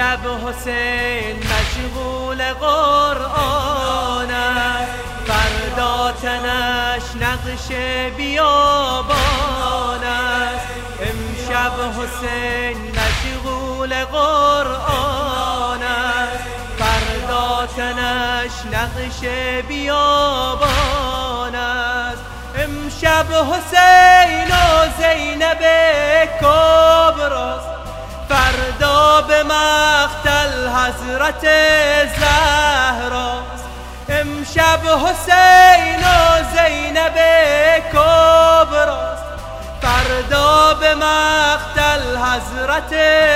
امشب حسین مشغول قرآن است، فردا تنش نقش بیابان است. امشب حسین مشغول قرآن است، فردا تنش نقش بیابان است. امشب حسین و زینب کبراست، فردا به مقتل حضرت زهراست. امشب حسین و زینب کبراست، فردا به مقتل حضرت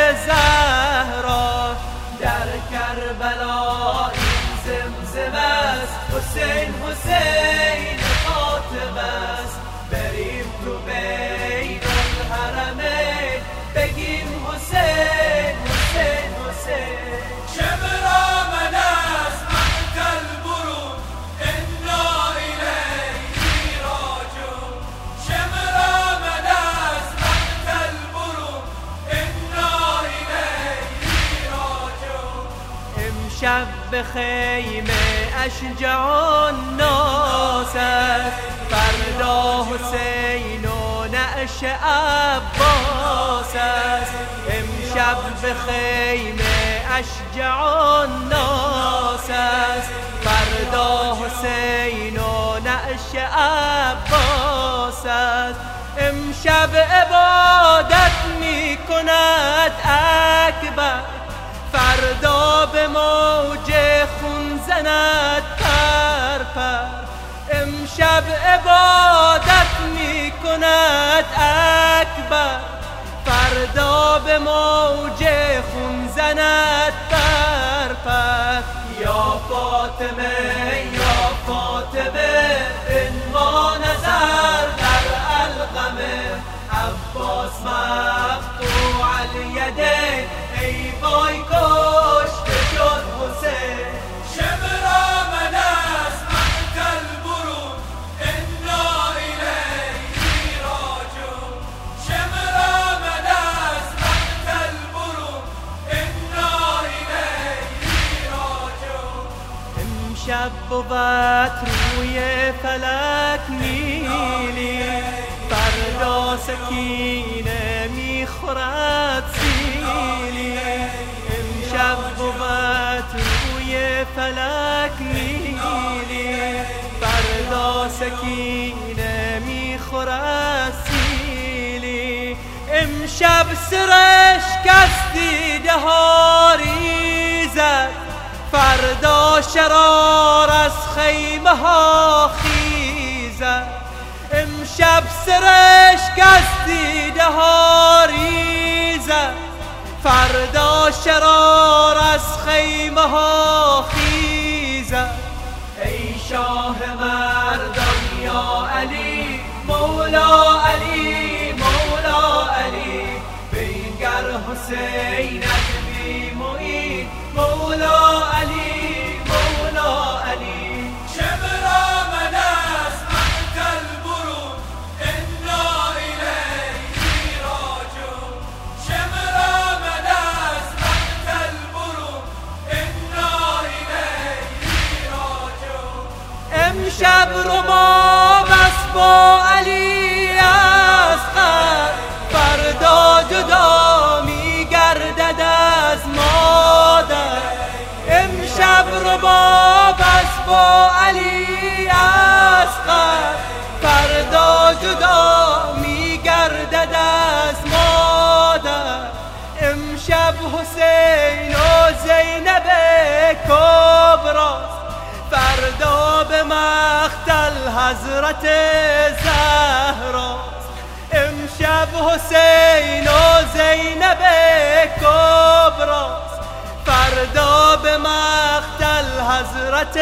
زهراست. در کربلا این زمزمه است، حسین حسین خاتم است. بریم تو بین الحرمین بگیم حسین حسین حسین. شبرا من از مقتل برون انا الیه راجعون. شبرا من از مقتل برون انا الیه راجعون. امشب به خیمه اشجع الناس است، فردا حسین و نعش عباس است. امشب به خیمه اشجع الناس است، فردا حسین و نعش عباس است. امشب عبادت می کند اکبر، فردا به موج خون زند پر پر. امشب عبادت می کند اکبر، فردا به موج خون زند پر پر. یا فاطمه یا فاطمه انما نظر در القمه. عباس مقطوع الیدین ای وای کشته شد حسین. شبرا من از مقتل برون انا الیه راجعون. شبرا من از مقتل برون انا الیه راجعون. امشب بود روی فلک نیلی، فردا سکینه میخورد سیلی. امشب بود روی فلک نیلی، فردا سکینه میخورد سیلی. امشب سرشک از دیده ها ریزد، فردا شرار از خیمه ها خیزد. امشب سرشک از دیده ها ریزد، فردا شرار از خیمه ها خیزد. ای شاه مردان یا علی مولا علی مولا علی. بنگر حسینت بی معین مولا علی مولا علی. شبرا من از مقتل برون انا الیه راجعون. شبرا من از مقتل برون انا الیه راجعون. امشب رباب است با علی اصغر، فردا جدا میگردد از مادر. امشب رباب است با علی اصغر، فردا جدا میگردد از مادر. امشب حسین و زینب کبراست، فردا به مقتل حضرت زهراست. امشب حسین و زینب کبراست، فردا به مقتل حضرت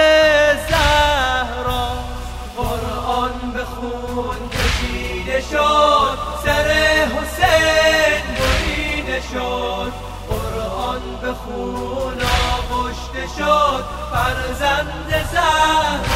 زهراست. قرآن به خون کشیده شد، سر حسین بریده شد. قرآن به خون آغشته شد، فرزند زهرا